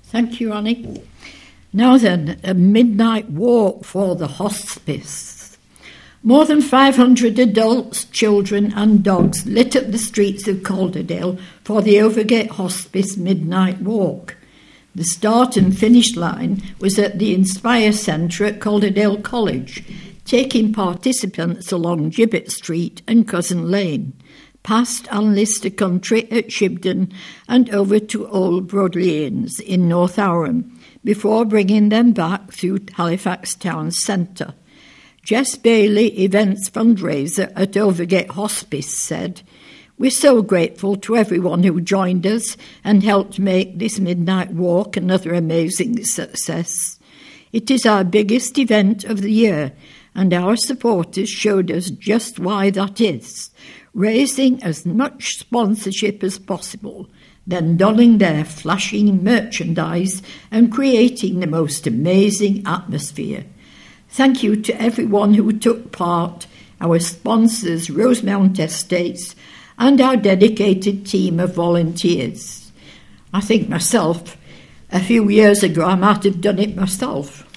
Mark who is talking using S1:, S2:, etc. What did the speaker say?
S1: Thank you, Annie. Now then, a midnight walk for the hospice. More than 500 adults, children and dogs lit up the streets of Calderdale for the Overgate Hospice Midnight Walk. The start and finish line was at the Inspire Centre at Calderdale College, taking participants along Gibbet Street and Cousin Lane, past Anlister Country at Shibden and over to Old Broadleans in North Aram, before bringing them back through Halifax Town Centre. Jess Bailey, events fundraiser at Overgate Hospice, said, "We're so grateful to everyone who joined us and helped make this midnight walk another amazing success. It is our biggest event of the year, and our supporters showed us just why that is, raising as much sponsorship as possible, then donning their flashing merchandise and creating the most amazing atmosphere. Thank you to everyone who took part, our sponsors, Rosemount Estates, and our dedicated team of volunteers." I think myself, a few years ago, I might have done it myself.